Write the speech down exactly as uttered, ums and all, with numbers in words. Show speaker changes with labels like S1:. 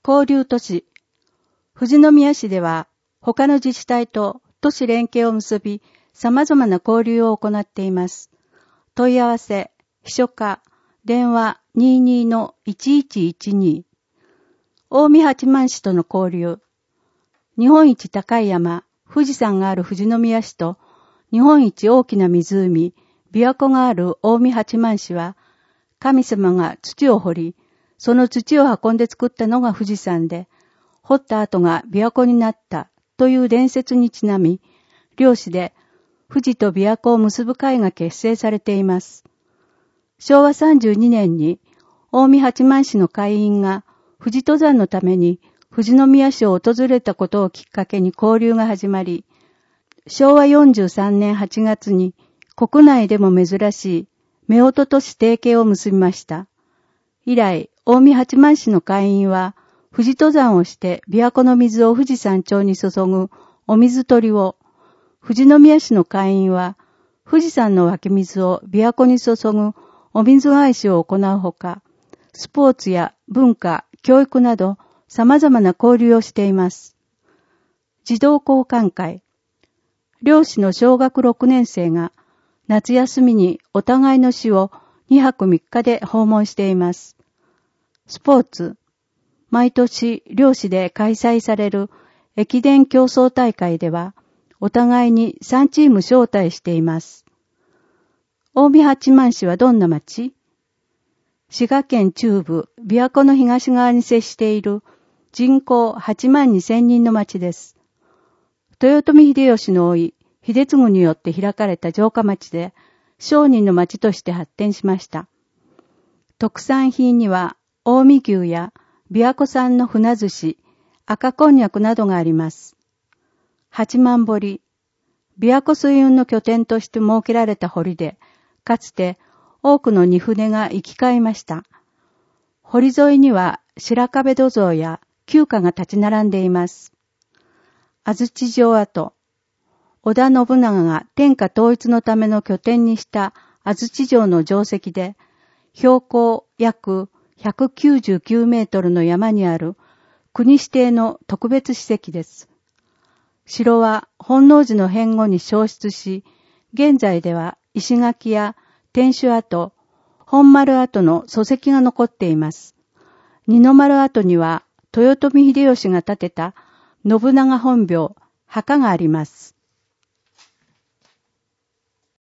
S1: 交流都市。富士宮市では他の自治体と都市連携を結び様々な交流を行っています。問い合わせ、秘書課、電話 にじゅうに のいちいちいちに。近江八幡市との交流。日本一高い山、富士山がある富士宮市と日本一大きな湖、琵琶湖がある近江八幡市は、神様が土を掘り、その土を運んで作ったのが富士山で、掘った後が琵琶湖になったという伝説にちなみ、両市で富士と琵琶湖を結ぶ会が結成されています。しょうわさんじゅうにねんに近江八幡市の会員が富士登山のために富士宮市を訪れたことをきっかけに交流が始まり、しょうわよんじゅうさんねんはちがつに国内でも珍しい夫婦都市提携を結びました。以来、近江八幡市の会員は富士登山をして琵琶湖の水を富士山頂に注ぐお水取りを、富士宮市の会員は富士山の湧き水を琵琶湖に注ぐお水返しを行うほか、スポーツや文化、教育など様々な交流をしています。児童交換会。両市の小学ろくねん生が夏休みにお互いの市をにはくみっかで訪問しています。スポーツ。毎年両市で開催される駅伝競争大会ではお互いにさんチーム招待しています。近江八幡市はどんな町？滋賀県中部、琵琶湖の東側に接している人口はちまんにせんにんの町です。豊臣秀吉の甥、秀次によって開かれた城下町で、商人の町として発展しました。特産品には、近江牛や琵琶湖産の船寿司、赤こんにゃくなどがあります。八幡堀。琵琶湖水運の拠点として設けられた堀で、かつて多くの荷船が行き交いました。堀沿いには白壁土蔵や旧家が立ち並んでいます。安土城跡。織田信長が天下統一のための拠点にした安土城の城跡で、標高約ひゃくきゅうじゅうきゅうメートルの山にある国指定の特別史跡です。城は本能寺の変後に焼失し、現在では石垣や天守跡、本丸跡の礎石が残っています。二の丸跡には豊臣秀吉が建てた信長本廟、墓があります。